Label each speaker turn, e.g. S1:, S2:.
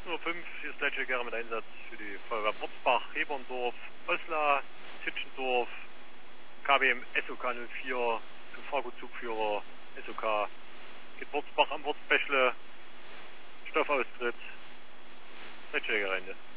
S1: 19:05 Uhr, hier ist Leitstelle mit Einsatz für die Feuerwehr Wurzbach, Heberndorf, Osla, Titschendorf, KBM SOK 04, für Fahrgutzugführer SOK, geht Wurzbach am Wurzbächle, Stoffaustritt, Leitstelle.